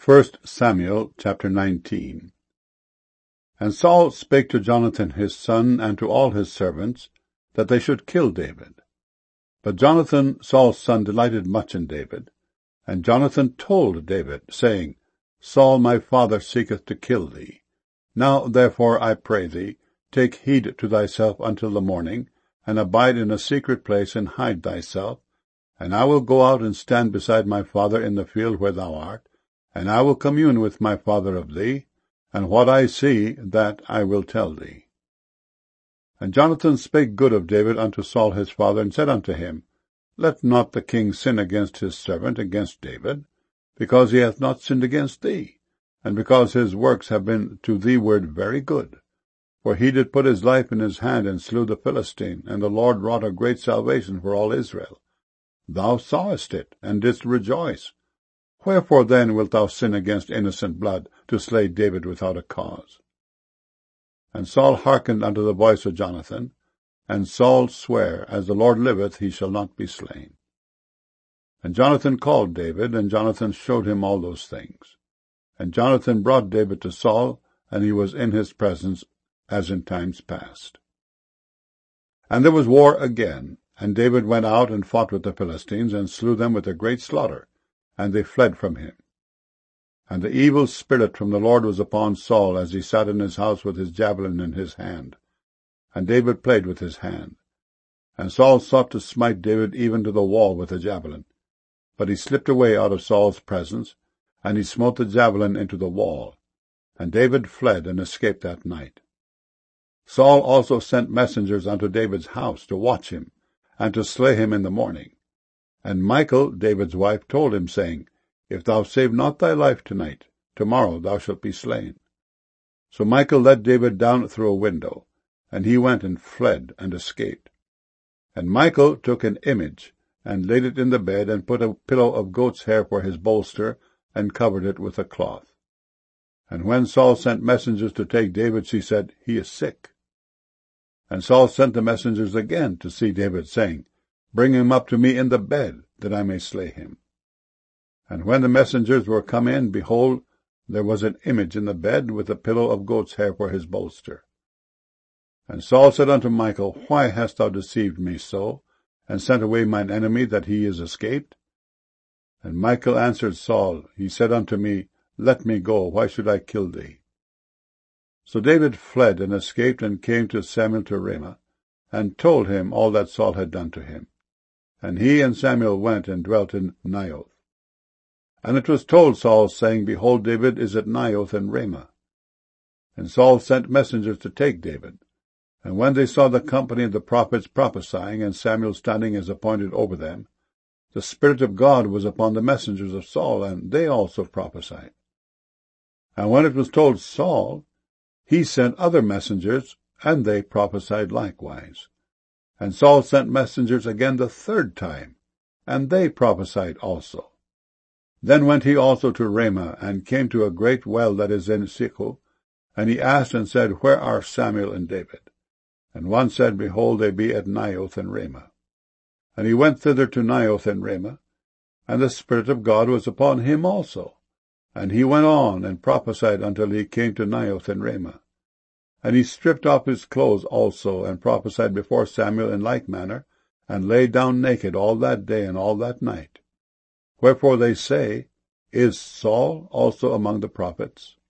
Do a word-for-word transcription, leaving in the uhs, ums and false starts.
First Samuel chapter nineteen. And Saul spake to Jonathan his son and to all his servants, that they should kill David. But Jonathan Saul's son delighted much in David. And Jonathan told David, saying, Saul my father seeketh to kill thee. Now therefore I pray thee, take heed to thyself until the morning, and abide in a secret place, and hide thyself. And I will go out and stand beside my father in the field where thou art, and I will commune with my father of thee, and what I see, that I will tell thee. And Jonathan spake good of David unto Saul his father, and said unto him, Let not the king sin against his servant, against David, because he hath not sinned against thee, and because his works have been to thee ward very good. For he did put his life in his hand, and slew the Philistine, and the Lord wrought a great salvation for all Israel. Thou sawest it, and didst rejoice. Wherefore then wilt thou sin against innocent blood, to slay David without a cause? And Saul hearkened unto the voice of Jonathan, and Saul sware, As the Lord liveth, he shall not be slain. And Jonathan called David, and Jonathan showed him all those things. And Jonathan brought David to Saul, and he was in his presence, as in times past. And there was war again, and David went out and fought with the Philistines, and slew them with a great slaughter, and they fled from him. And the evil spirit from the Lord was upon Saul, as he sat in his house with his javelin in his hand. And David played with his hand. And Saul sought to smite David even to the wall with a javelin. But he slipped away out of Saul's presence, and he smote the javelin into the wall. And David fled and escaped that night. Saul also sent messengers unto David's house to watch him, and to slay him in the morning. And Michal, David's wife, told him, saying, If thou save not thy life tonight, tomorrow thou shalt be slain. So Michal let David down through a window, and he went and fled and escaped. And Michal took an image, and laid it in the bed, and put a pillow of goat's hair for his bolster, and covered it with a cloth. And when Saul sent messengers to take David, she said, He is sick. And Saul sent the messengers again to see David, saying, Bring him up to me in the bed, that I may slay him. And when the messengers were come in, behold, there was an image in the bed, with a pillow of goat's hair for his bolster. And Saul said unto Michal, Why hast thou deceived me so, and sent away mine enemy, that he is escaped? And Michal answered Saul, He said unto me, Let me go, why should I kill thee? So David fled and escaped, and came to Samuel to Ramah, and told him all that Saul had done to him. And he and Samuel went and dwelt in Naioth. And it was told Saul, saying, Behold, David is at Naioth in Ramah. And Saul sent messengers to take David. And when they saw the company of the prophets prophesying, and Samuel standing as appointed over them, the Spirit of God was upon the messengers of Saul, and they also prophesied. And when it was told Saul, he sent other messengers, and they prophesied likewise. And Saul sent messengers again the third time, and they prophesied also. Then went he also to Ramah, and came to a great well that is in Sichel, and he asked and said, Where are Samuel and David? And one said, Behold, they be at Naioth in Ramah. And he went thither to Naioth in Ramah, and the Spirit of God was upon him also. And he went on and prophesied until he came to Naioth in Ramah. And he stripped off his clothes also, and prophesied before Samuel in like manner, and lay down naked all that day and all that night. Wherefore they say, Is Saul also among the prophets?